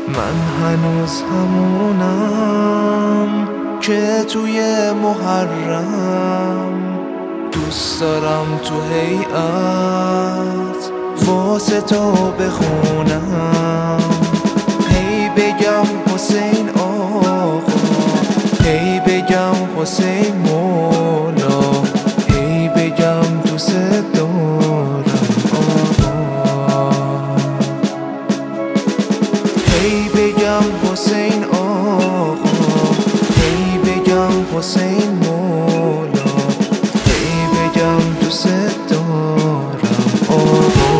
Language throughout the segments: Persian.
من هنوز همونم که توی محرم دوست دارم تو هیئت واسه تو بخونم، هی بگم حسین آقا، هی بگم حسین مولا، هی بگم دوست دارم آقا، هی بگم حسین آقا، هی بگم حسین مولا، هی بگم دوست دارم آقا.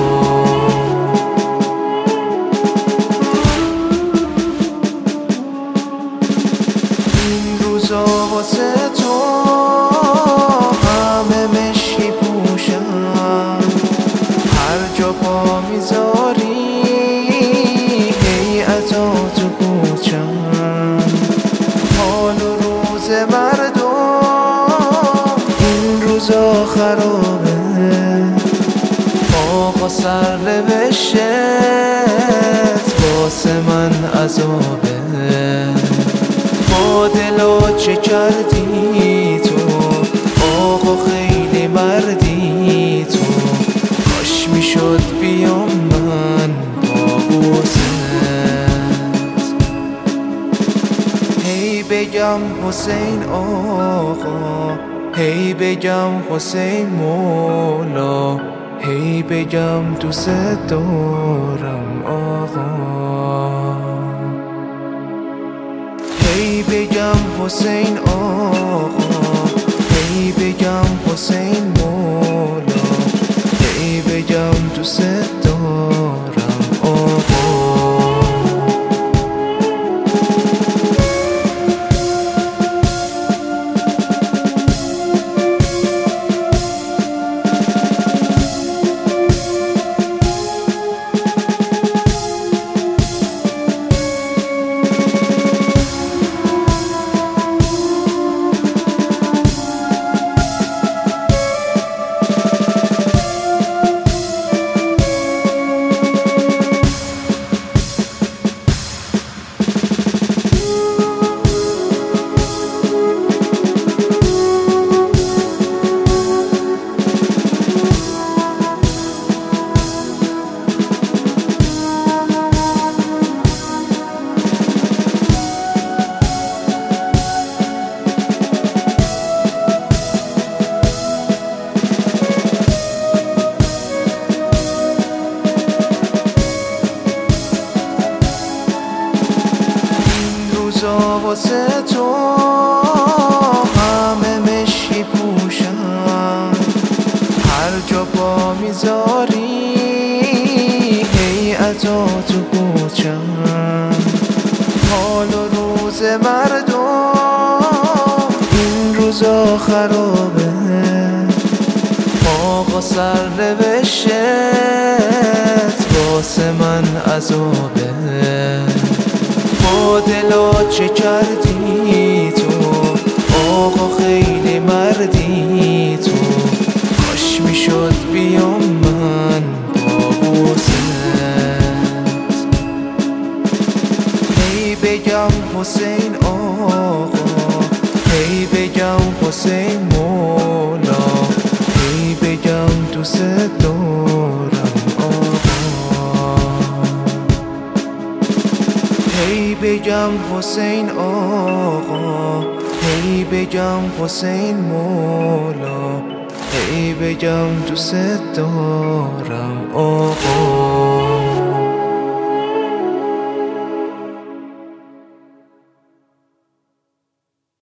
این روزا واسه تو همه مشکی پوشن، هر جا پا میذاری هیئتا تو کوچن، حال و روز مردم این روزا خرابه، آقا سرنوشتت واسه من عذابه، با دلا چه کردی تو آقا، خیلی مردی تو، کاش میشد بیام من با بوست، هی بگم حسین آقا، هی بگم حسین مولا، هی بگم دوست دارم آقا، هی بگم حسین آقا، هی بگم حسین مولا، هی بگم دوست دارم آقا. واسه تو همه مشکی پوشن، هر جا پا میذاری هیئتا تو کوچن، حال و روز مردم این روزا خرابه، آقا سرنوشتت واسه من عذابه، با دلا چه کردی تو آقا، خیلی مردی تو، کاش میشد بیام من با بوست، هی بگم حسین آقا، هی بگم حسین مولا، هی بگم دوست دارم آقا، هی بگم حسین آقا، هی بگم حسین مولا، هی بگم دوست دارم آقا.